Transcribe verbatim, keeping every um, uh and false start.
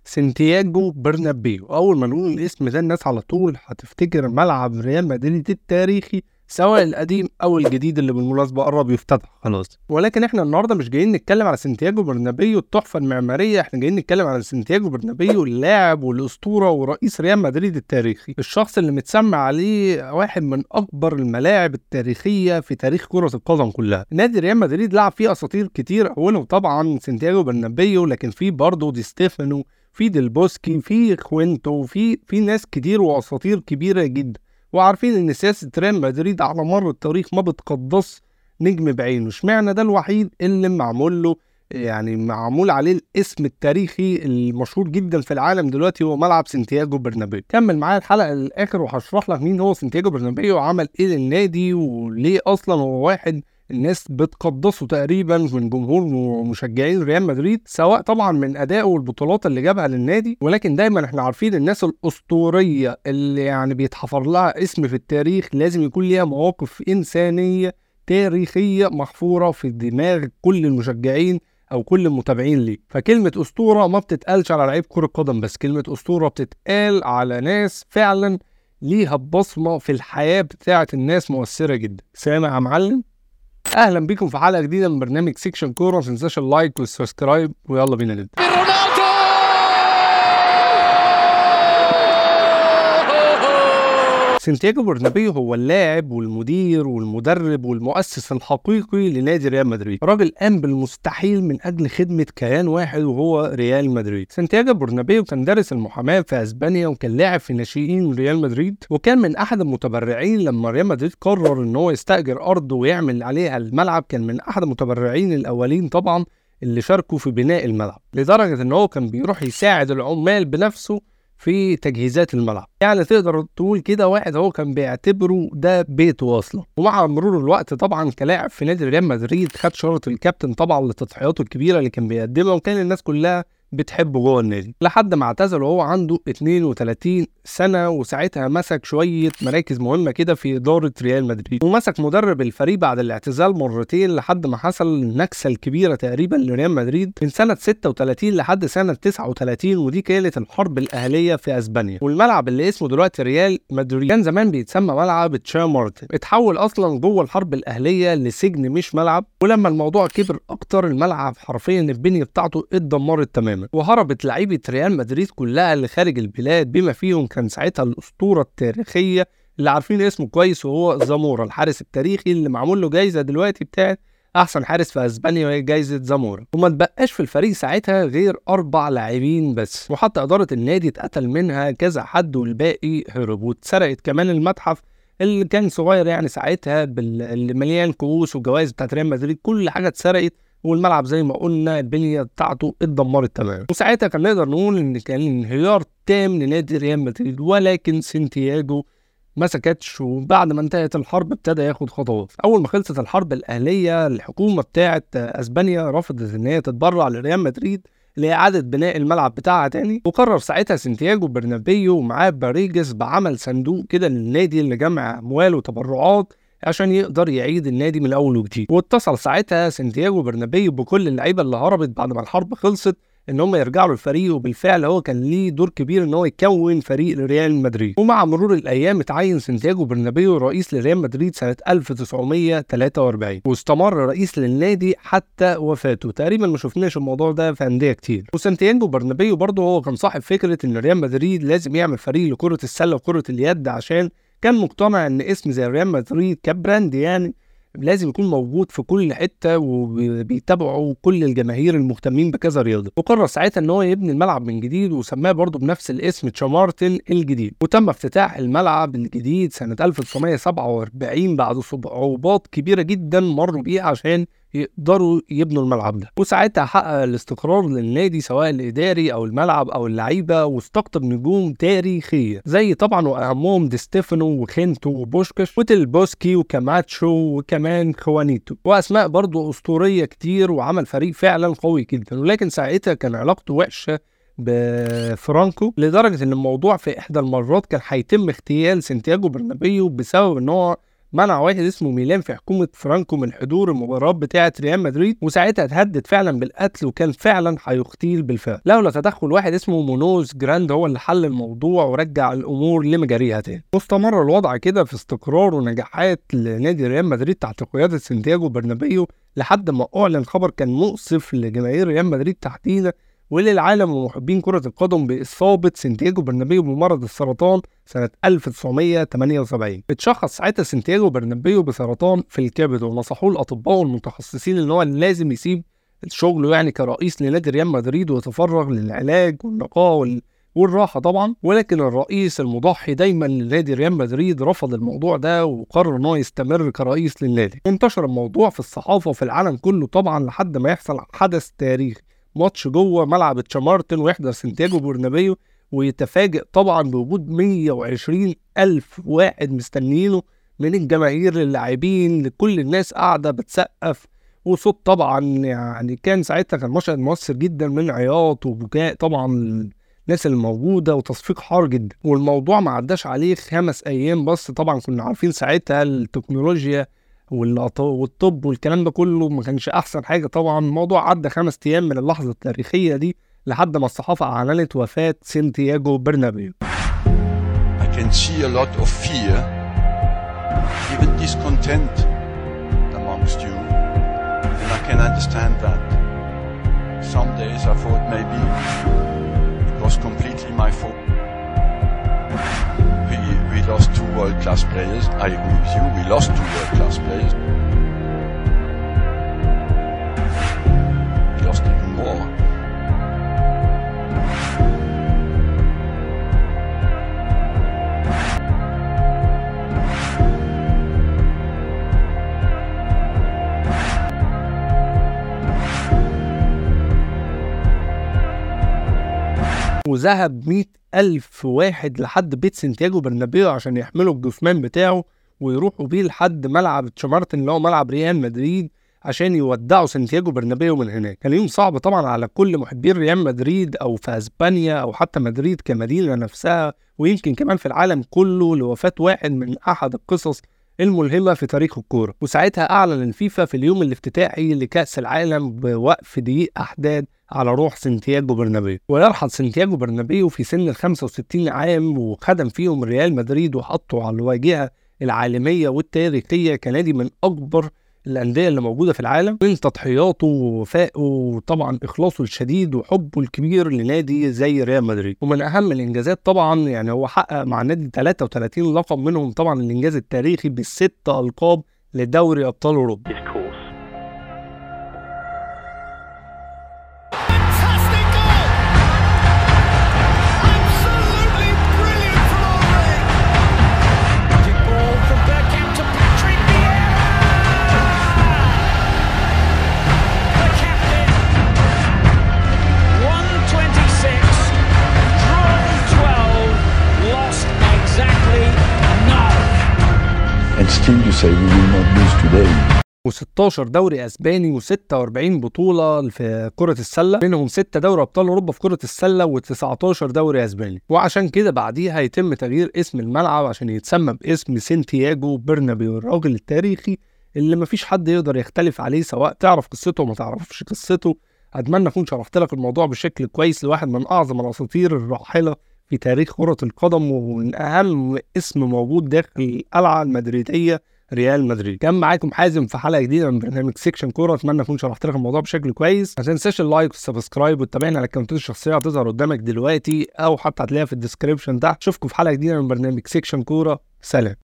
سانتياغو برنابيو. اول ما نقول الاسم ده الناس على طول هتفتكر ملعب ريال مدريد التاريخي، سواء القديم او الجديد اللي بالمناسبه قرب يفتتح خلاص. ولكن احنا النهارده مش جايين نتكلم على سانتياغو برنابيو التحفه المعماريه، احنا جايين نتكلم على سانتياغو برنابيو اللاعب والاسطوره ورئيس ريال مدريد التاريخي، الشخص اللي متسمى عليه واحد من اكبر الملاعب التاريخيه في تاريخ كره القدم كلها. نادي ريال مدريد لعب فيه اساطير كتير، اولهم طبعا سانتياغو برنابيو، لكن في برضه دي ستيفانو، في ديل بوسكي، في خوينتو، في في ناس كتير واساطير كبيره جدا. وعارفين ان سياسه ريال مدريد على مر التاريخ ما بتقدس نجم بعينه، اشمعنى ده الوحيد اللي معمول له يعني معمول عليه الاسم التاريخي المشهور جدا في العالم دلوقتي هو ملعب سانتياغو برنابيو. كمل معايا الحلقه للاخر وهشرح لك مين هو سانتياغو برنابيو وعمل ايه للنادي وليه اصلا هو واحد الناس بتقدسه تقريبا من جمهور ومشجعين ريال مدريد، سواء طبعا من ادائه والبطولات اللي جابها للنادي، ولكن دايما احنا عارفين الناس الاسطوريه اللي يعني بيتحفر لها اسم في التاريخ لازم يكون ليها مواقف انسانيه تاريخيه محفوره في دماغ كل المشجعين او كل المتابعين ليه. فكلمه اسطوره ما بتتقالش على لعيب كره قدم بس، كلمه اسطوره بتتقال على ناس فعلا ليها بصمه في الحياه بتاعه الناس مؤثره جدا. سامع يا معلم؟ اهلا بيكم في حلقه جديده من برنامج سيكشن كوره، ما تنساش اللايك والسبسكرايب ويلا بينا نبدا. سانتياغو برنابيو هو اللاعب والمدير والمدرب والمؤسس الحقيقي لنادي ريال مدريد، راجل قام بالمستحيل من اجل خدمه كيان واحد وهو ريال مدريد. سانتياغو برنابيو كان دارس المحاماه في اسبانيا وكان لاعب في ناشئين ريال مدريد، وكان من احد المتبرعين لما ريال مدريد قرر ان هو يستاجر ارض ويعمل عليها الملعب، كان من احد المتبرعين الاولين طبعا اللي شاركوا في بناء الملعب، لدرجه ان هو كان بيروح يساعد العمال بنفسه في تجهيزات الملعب. يعني تقدر تقول كده واحد هو كان بيعتبره ده بيته اصلا. ومع مرور الوقت طبعا كلاعب في نادي ريال مدريد خد شارة الكابتن طبعا لتضحياته الكبيره اللي كان بيقدمها، وكان الناس كلها بتحبه جوه النادي لحد ما اعتزل وهو عنده اتنين وتلاتين سنه، وساعتها مسك شويه مراكز مهمه كده في اداره ريال مدريد، ومسك مدرب الفريق بعد الاعتزال مرتين لحد ما حصل النكسه الكبيره تقريبا لريال مدريد من سنه ستة وتلاتين لحد سنه تسعة وتلاتين، ودي كانت الحرب الاهليه في اسبانيا. والملعب اللي اسمه دلوقتي ريال مدريد كان زمان بيتسمى ملعب تشامارتن، اتحول اصلا جوه الحرب الاهليه لسجن مش ملعب. ولما الموضوع كبر اكتر الملعب حرفيا البنيه بتاعته اتدمرت تماما، وهربت لعيبه ريال مدريد كلها لخارج البلاد، بما فيهم كان ساعتها الاسطوره التاريخيه اللي عارفين اسمه كويس وهو زامورا، الحارس التاريخي اللي معمول له جايزه دلوقتي بتاعت احسن حارس في اسبانيا وهي جايزه زامورا. وما تبقاش في الفريق ساعتها غير اربع لاعبين بس، وحتى اداره النادي اتقتل منها كذا حد والباقي هرب. واتسرقت كمان المتحف اللي كان صغير يعني ساعتها اللي مليان كؤوس وجوائز بتاعت ريال مدريد، كل حاجه اتسرقت، والملعب زي ما قلنا البنيه بتاعته اتدمرت تماما. وساعتها كان نقدر نقول ان كان انهيار تام لنادي ريال مدريد، ولكن سانتياغو ما سكتش، وبعد ما انتهت الحرب ابتدى ياخد خطوات. اول ما خلصت الحرب الاهليه الحكومه بتاعه اسبانيا رفضت ان هي تتبرع لريال مدريد لإعادة بناء الملعب بتاعها تاني، وقرر ساعتها سانتياغو برنابيو ومعاه باريجس بعمل صندوق كده للنادي اللي جمع اموال وتبرعات عشان يقدر يعيد النادي من اول وجديد. واتصل ساعتها سانتياغو برنابيو بكل اللعيبه اللي هربت بعد ما الحرب خلصت ان هم يرجعوا للفريق، وبالفعل هو كان ليه دور كبير ان هو يكون فريق لريال مدريد. ومع مرور الايام اتعين سانتياغو برنابيو رئيس لريال مدريد سنه ألف وتسعمية تلاتة وأربعين، واستمر رئيس للنادي حتى وفاته. تقريبا ما شفناش الموضوع ده في انديه كتير. وسانتياغو برنابيو برضه هو كان صاحب فكره ان ريال مدريد لازم يعمل فريق لكره السله وكره اليد، عشان كان مقتنع ان اسم زي ريال مدريد كبراند يعني لازم يكون موجود في كل حته وبيتابعوا كل الجماهير المهتمين بكذا رياضه. وقرر ساعتها ان هو يبني الملعب من جديد وسماه برضه بنفس الاسم تشامارتن الجديد. وتم افتتاح الملعب الجديد سنه ألف وتسعمية سبعة وأربعين بعد صعوبات كبيره جدا مروا بيها عشان يقدروا يبنوا الملعب ده. وساعتها حقق الاستقرار للنادي سواء الاداري او الملعب او اللعيبه، واستقطب نجوم تاريخيه زي طبعا واهمهم دي ستيفانو وخينتو وبوشكش وديل بوسكي وكاماتشو وكمان خوانيتو، واسماء برضو اسطوريه كتير، وعمل فريق فعلا قوي جدا. ولكن ساعتها كان علاقته وحشه بفرانكو لدرجه ان الموضوع في احدى المرات كان هيتم اغتيال سانتياغو برنابيو بسبب ان هو منع واحد اسمه ميلان في حكومه فرانكو من حضور المباريات بتاعه ريال مدريد، وساعتها اتهدد فعلا بالقتل وكان فعلا هيغتيل بالفعل، لولا تدخل واحد اسمه مونوز جراند هو اللي حل الموضوع ورجع الامور لمجاريها تاني. واستمر الوضع كده في استقرار ونجاحات لنادي ريال مدريد تحت قياده سانتياغو برنابيو لحد ما اعلن خبر كان مؤسف لجماهير ريال مدريد تحديدا وللعالم ومحبين كرة القدم بإصابة سانتياغو برنابيو بمرض السرطان سنة ألف وتسعمية وتمانية وسبعين. اتشخص ساعتها سانتياغو برنابيو بسرطان في الكبد، ونصحوه الأطباء والمتخصصين إن هو لازم يسيب شغله يعني كرئيس لنادي ريال مدريد ويتفرغ للعلاج والنقاء وال... والراحة طبعا. ولكن الرئيس المضحي دايما لنادي ريال مدريد رفض الموضوع ده وقرر ان هو يستمر كرئيس للنادي. انتشر الموضوع في الصحافة وفي العالم كله طبعا لحد ما يحصل حدث تاريخي، ماتش جوه ملعب تشامارتن ويحضر سانتياغو برنابيو ويتفاجئ طبعا بوجود مية وعشرين ألف واحد مستنيينه من الجماهير للاعبين لكل الناس قاعدة بتسقف، وصوت طبعا يعني كان ساعتها كان مشهد مؤثر جدا من عياط وبكاء طبعا الناس الموجودة وتصفيق حار جدا. والموضوع ما عداش عليه خمس أيام بس، طبعا كنا عارفين ساعتها التكنولوجيا والطب والكلام ده كله ما كانش احسن حاجه. طبعا الموضوع عدى خمس ايام من اللحظه التاريخيه دي لحد ما الصحافه اعلنت وفاه سانتياغو برنابيو. I can see a lot of fear, even discontent amongst you, and I can understand that. Some days I thought maybe it was completely my fault. We lost two world-class players. I agree with you. We lost two world-class players. We lost even more. وذهب مئة ألف واحد لحد بيت سانتياغو برنابيو عشان يحملوا الجثمان بتاعه ويروحوا بيه لحد ملعب تشامارتن اللي هو ملعب ريال مدريد عشان يودعوا سانتياغو برنابيو من هناك. كان يوم صعب طبعا على كل محبين ريال مدريد او في اسبانيا او حتى مدريد كمدينة نفسها، ويمكن كمان في العالم كله، لوفاة واحد من احد القصص الملهمة في تاريخ الكورة. وساعتها اعلن الفيفا في اليوم الافتتاحي لكأس العالم بوقف دقيق احداد على روح سانتياغو برنابيو. ويرحل سانتياغو برنابيو في سن ال خمسة وستين عام، وخدم فيهم ريال مدريد وحطه على الواجهة العالمية والتاريخية كنادي من أكبر الأندية اللي موجودة في العالم، من تضحياته ووفائه وطبعا إخلاصه الشديد وحبه الكبير لنادي زي ريال مدريد. ومن أهم الإنجازات طبعا يعني هو حقق مع النادي ثلاثة وثلاثين لقب، منهم طبعا الإنجاز التاريخي بالست ألقاب لدوري أبطال أوروبا. And still you say we will not lose today. وستاشر دوري اسباني وستة وأربعين بطوله في كره السله، منهم ستة دوري ابطال اوروبا في كره السله وتسعتاشر دوري اسباني. وعشان كده بعديها يتم تغيير اسم الملعب عشان يتسمى باسم سانتياغو برنابيو، الراجل التاريخي اللي مفيش حد يقدر يختلف عليه سواء تعرف قصته وما تعرفش قصته. اتمنى اكون شرحت لك الموضوع بشكل كويس لواحد من اعظم الاساطير الراحله في تاريخ كرة القدم ومن أهم اسم موجود داخل القلعة المدريدية ريال مدريد. كان معاكم حازم في حلقة جديدة من برنامج سيكشن كورة، أتمنى أكون شرحت لك الموضوع بشكل كويس. ما تنساش اللايك والسبسكرايب وتتابعنا على الأكونتات الشخصية هتظهر قدامك دلوقتي أو حتى هتلاقيها في الديسكريبشن تحت. أشوفكم في حلقة جديدة من برنامج سيكشن كورة، سلام.